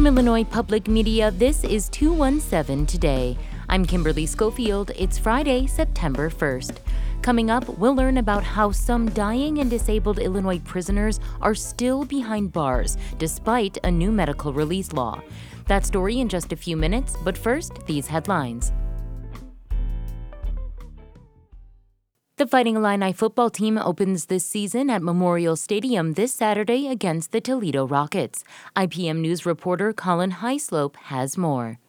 Illinois Public Media, this is 217 Today. I'm Kimberly Schofield. It's Friday, September 1st. Coming up, we'll learn about how some dying and disabled Illinois prisoners are still behind bars, despite a new medical release law. That story in just a few minutes, but first, these headlines. The Fighting Illini football team opens this season at Memorial Stadium this Saturday against the Toledo Rockets. IPM News reporter Colin Highslope has more.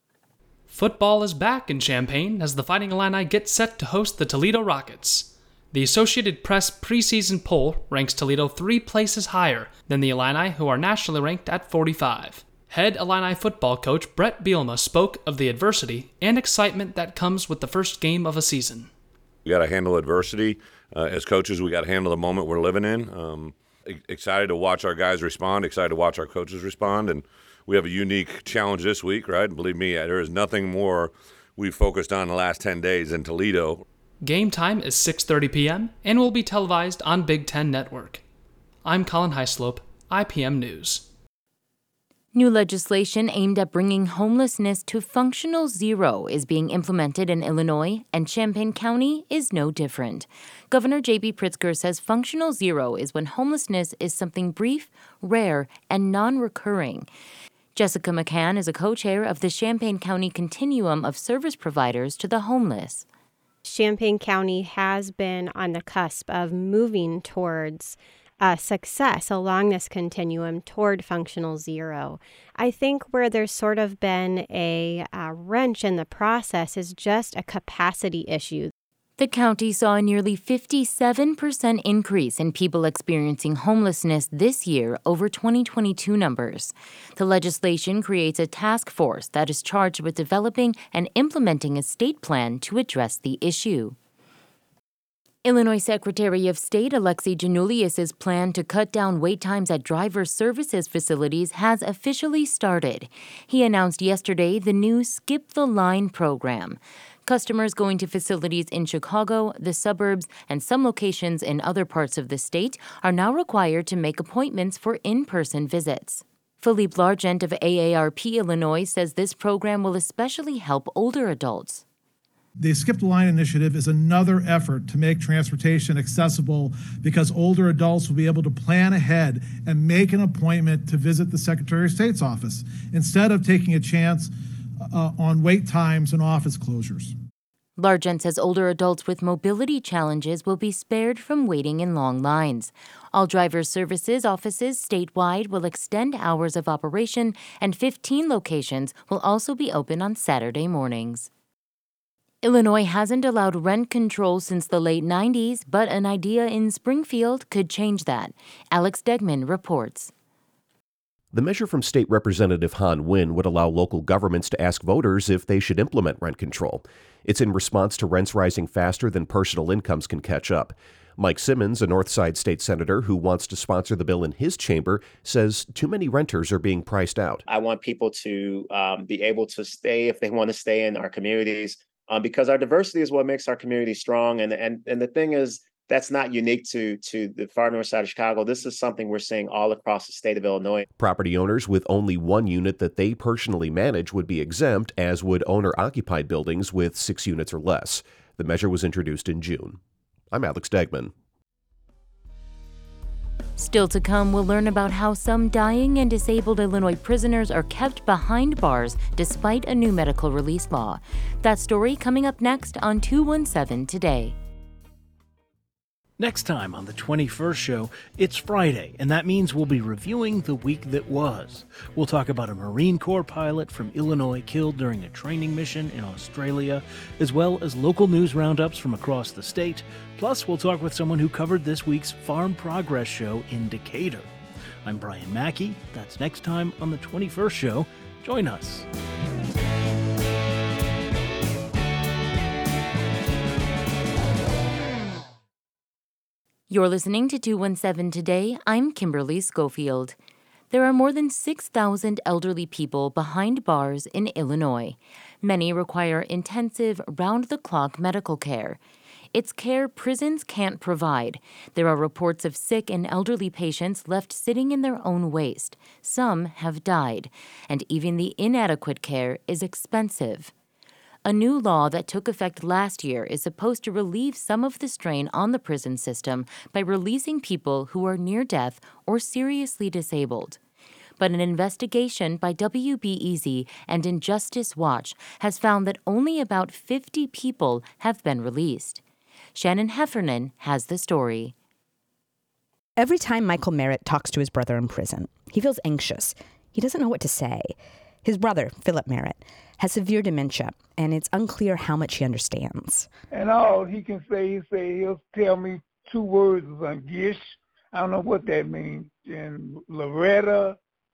Football is back in Champaign as the Fighting Illini get set to host the Toledo Rockets. The Associated Press preseason poll ranks Toledo 3 places higher than the Illini, who are nationally ranked at 45. Head Illini football coach Brett Bielema spoke of the adversity and excitement that comes with the first game of a season. We got to handle adversity. As coaches, we got to handle the moment we're living in. Excited to watch our guys respond, excited to watch our coaches respond, and we have a unique challenge this week, right? Believe me, there is nothing more we've focused on the last 10 days in Toledo. Game time is 6:30 p.m. and will be televised on Big Ten Network. I'm Colin Highslope, IPM News. New legislation aimed at bringing homelessness to functional zero is being implemented in Illinois, and Champaign County is no different. Governor J.B. Pritzker says functional zero is when homelessness is something brief, rare, and non-recurring. Jessica McCann is a co-chair of the Champaign County Continuum of Service Providers to the Homeless. Champaign County has been on the cusp of moving towards success along this continuum toward functional zero. I think where there's sort of been a wrench in the process is just a capacity issue. The county saw a nearly 57% increase in people experiencing homelessness this year over 2022 numbers. The legislation creates a task force that is charged with developing and implementing a state plan to address the issue. Illinois Secretary of State Alexi Giannoulias' plan to cut down wait times at driver services facilities has officially started. He announced yesterday the new Skip the Line program. Customers going to facilities in Chicago, the suburbs, and some locations in other parts of the state are now required to make appointments for in-person visits. Philippe Largent of AARP Illinois says this program will especially help older adults. The Skip the Line initiative is another effort to make transportation accessible because older adults will be able to plan ahead and make an appointment to visit the Secretary of State's office instead of taking a chance on wait times and office closures. Largent says older adults with mobility challenges will be spared from waiting in long lines. All driver services offices statewide will extend hours of operation, and 15 locations will also be open on Saturday mornings. Illinois hasn't allowed rent control since the late 90s, but an idea in Springfield could change that. Alex Degman reports. The measure from State Representative Han Win would allow local governments to ask voters if they should implement rent control. It's in response to rents rising faster than personal incomes can catch up. Mike Simmons, a Northside state senator who wants to sponsor the bill in his chamber, says too many renters are being priced out. I want people to be able to stay if they want to stay in our communities. Because our diversity is what makes our community strong. And the thing is, that's not unique to the far north side of Chicago. This is something we're seeing all across the state of Illinois. Property owners with only one unit that they personally manage would be exempt, as would owner-occupied buildings with 6 units or less. The measure was introduced in June. I'm Alex Degman. Still to come, we'll learn about how some dying and disabled Illinois prisoners are kept behind bars despite a new medical release law. That story coming up next on 217 Today. Next time on the 21st show, it's Friday, and that means we'll be reviewing the week that was. We'll talk about a Marine Corps pilot from Illinois killed during a training mission in Australia, as well as local news roundups from across the state. Plus, we'll talk with someone who covered this week's Farm Progress show in Decatur. I'm Brian Mackey. That's next time on the 21st show. Join us. You're listening to 217 Today. I'm Kimberly Schofield. There are more than 6,000 elderly people behind bars in Illinois. Many require intensive, round-the-clock medical care. It's care prisons can't provide. There are reports of sick and elderly patients left sitting in their own waste. Some have died, and even the inadequate care is expensive. A new law that took effect last year is supposed to relieve some of the strain on the prison system by releasing people who are near death or seriously disabled. But an investigation by WBEZ and Injustice Watch has found that only about 50 people have been released. Shannon Heffernan has the story. Every time Michael Merritt talks to his brother in prison, he feels anxious. He doesn't know what to say. His brother, Philip Merritt, has severe dementia, and it's unclear how much he understands. And all he can say, he'll tell me 2 words on Gish. I don't know what that means. And Loretta.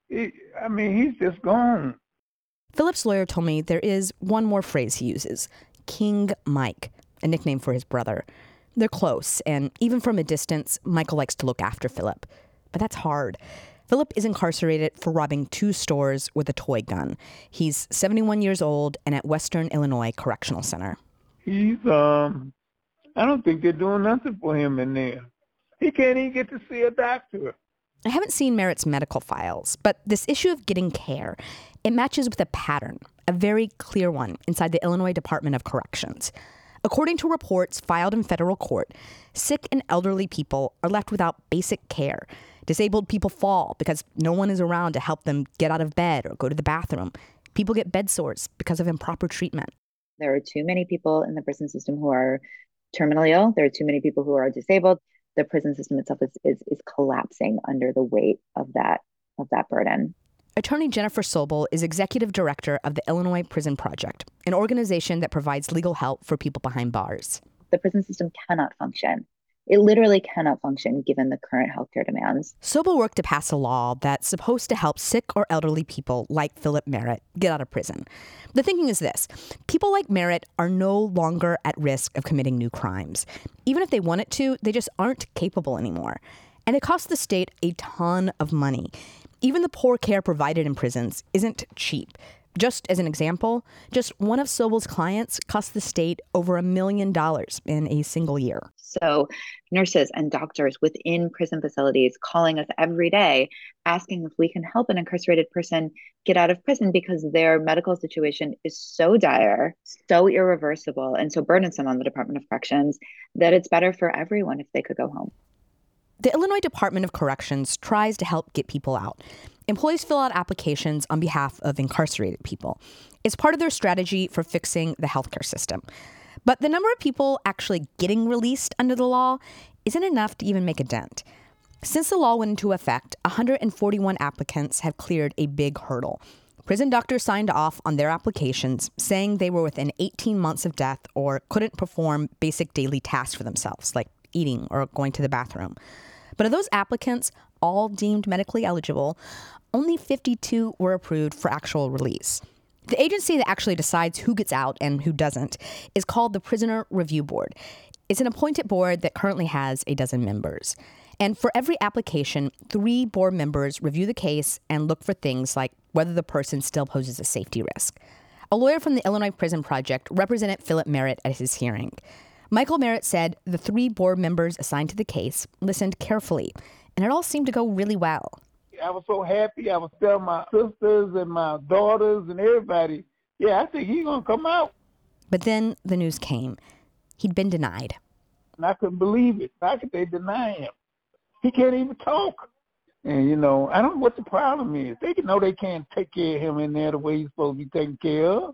He's just gone. Philip's lawyer told me there is one more phrase he uses, King Mike, a nickname for his brother. They're close, and even from a distance, Michael likes to look after Philip. But that's hard. Philip is incarcerated for robbing 2 stores with a toy gun. He's 71 years old and at Western Illinois Correctional Center. He's, I don't think they're doing nothing for him in there. He can't even get to see a doctor. I haven't seen Merritt's medical files, but this issue of getting care, it matches with a pattern, a very clear one inside the Illinois Department of Corrections. According to reports filed in federal court, sick and elderly people are left without basic care. Disabled people fall because no one is around to help them get out of bed or go to the bathroom. People get bed sores because of improper treatment. There are too many people in the prison system who are terminally ill. There are too many people who are disabled. The prison system itself is collapsing under the weight of that burden. Attorney Jennifer Sobel is executive director of the Illinois Prison Project, an organization that provides legal help for people behind bars. The prison system cannot function. It literally cannot function given the current healthcare demands. Sobel worked to pass a law that's supposed to help sick or elderly people like Philip Merritt get out of prison. The thinking is this: people like Merritt are no longer at risk of committing new crimes. Even if they wanted to, they just aren't capable anymore. And it costs the state a ton of money. Even the poor care provided in prisons isn't cheap. Just as an example, just one of Sobel's clients cost the state over $1 million in a single year. So nurses and doctors within prison facilities calling us every day, asking if we can help an incarcerated person get out of prison because their medical situation is so dire, so irreversible, and so burdensome on the Department of Corrections that it's better for everyone if they could go home. The Illinois Department of Corrections tries to help get people out. Employees fill out applications on behalf of incarcerated people. It's part of their strategy for fixing the healthcare system. But the number of people actually getting released under the law isn't enough to even make a dent. Since the law went into effect, 141 applicants have cleared a big hurdle. Prison doctors signed off on their applications, saying they were within 18 months of death or couldn't perform basic daily tasks for themselves, like eating or going to the bathroom. But of those applicants, all deemed medically eligible, only 52 were approved for actual release. The agency that actually decides who gets out and who doesn't is called the Prisoner Review Board. It's an appointed board that currently has a dozen members. And for every application, 3 board members review the case and look for things like whether the person still poses a safety risk. A lawyer from the Illinois Prison Project represented Philip Merritt at his hearing. Michael Merritt said the 3 board members assigned to the case listened carefully, and it all seemed to go really well. I was so happy. I was telling my sisters and my daughters and everybody, yeah, I think he's going to come out. But then the news came. He'd been denied. And I couldn't believe it. How could they deny him? He can't even talk. And, I don't know what the problem is. They know they can't take care of him in there the way he's supposed to be taken care of.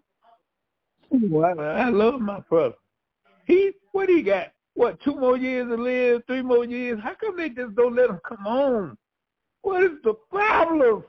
Well, I love my brother. What he got? 2 more years to live, 3 more years? How come they just don't let him come home? What is the problem?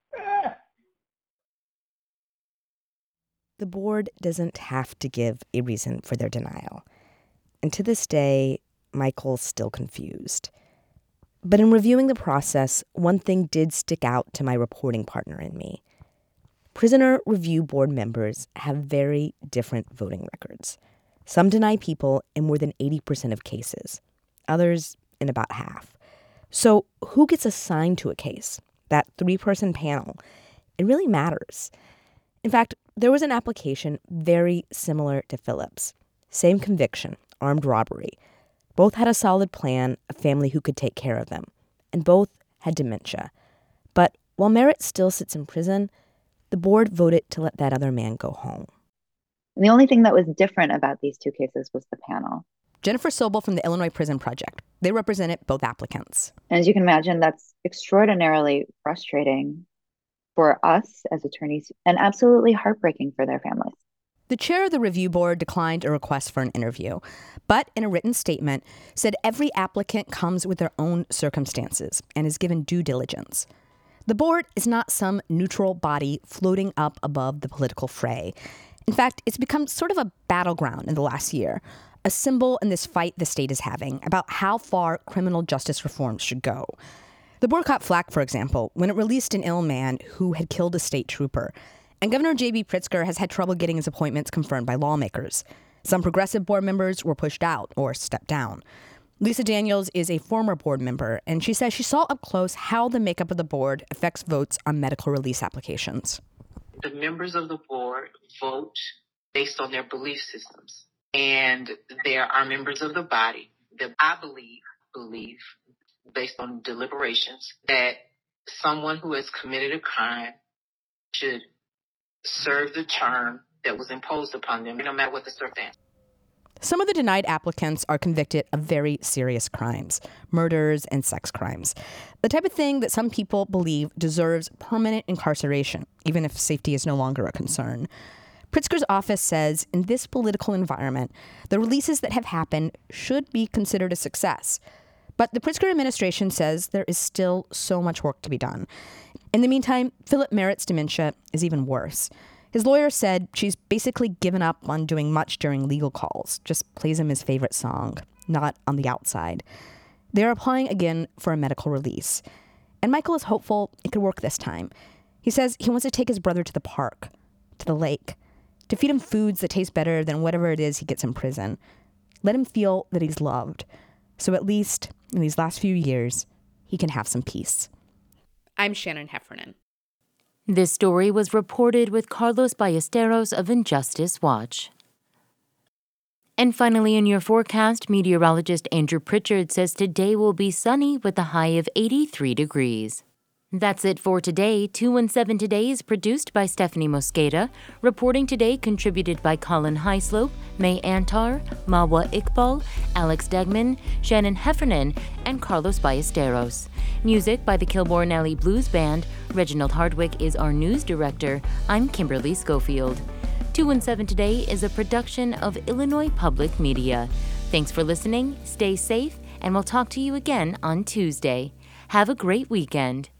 The board doesn't have to give a reason for their denial. And to this day, Michael's still confused. But in reviewing the process, one thing did stick out to my reporting partner and me. Prisoner Review Board members have very different voting records. Some deny people in more than 80% of cases, others in about half. So who gets assigned to a case? That 3-person panel. It really matters. In fact, there was an application very similar to Philip's. Same conviction, armed robbery. Both had a solid plan, a family who could take care of them, and both had dementia. But while Merritt still sits in prison, the board voted to let that other man go home. And the only thing that was different about these two cases was the panel. Jennifer Sobel from the Illinois Prison Project. They represented both applicants. And as you can imagine, that's extraordinarily frustrating for us as attorneys and absolutely heartbreaking for their families. The chair of the review board declined a request for an interview, but in a written statement said every applicant comes with their own circumstances and is given due diligence. The board is not some neutral body floating up above the political fray. In fact, it's become sort of a battleground in the last year, a symbol in this fight the state is having about how far criminal justice reforms should go. The board caught flack, for example, when it released an ill man who had killed a state trooper. And Governor J.B. Pritzker has had trouble getting his appointments confirmed by lawmakers. Some progressive board members were pushed out or stepped down. Lisa Daniels is a former board member, and she says she saw up close how the makeup of the board affects votes on medical release applications. The members of the board vote based on their belief systems. And there are members of the body that I believe, based on deliberations, that someone who has committed a crime should serve the term that was imposed upon them, no matter what the circumstance. Some of the denied applicants are convicted of very serious crimes, murders and sex crimes, the type of thing that some people believe deserves permanent incarceration, even if safety is no longer a concern. Pritzker's office says in this political environment, the releases that have happened should be considered a success. But the Pritzker administration says there is still so much work to be done. In the meantime, Philip Merritt's dementia is even worse. His lawyer said she's basically given up on doing much during legal calls, just plays him his favorite song, not on the outside. They're applying again for a medical release. And Michael is hopeful it could work this time. He says he wants to take his brother to the park, to the lake, to feed him foods that taste better than whatever it is he gets in prison. Let him feel that he's loved. So at least in these last few years, he can have some peace. I'm Shannon Heffernan. This story was reported with Carlos Ballesteros of Injustice Watch. And finally, in your forecast, meteorologist Andrew Pritchard says today will be sunny with a high of 83 degrees. That's it for today. 217 Today is produced by Stephanie Mosqueda. Reporting today contributed by Colin Highslope, May Antar, Mawa Iqbal, Alex Degman, Shannon Heffernan, and Carlos Ballesteros. Music by the Kilborn Alley Blues Band. Reginald Hardwick is our news director. I'm Kimberly Schofield. 217 Today is a production of Illinois Public Media. Thanks for listening, stay safe, and we'll talk to you again on Tuesday. Have a great weekend.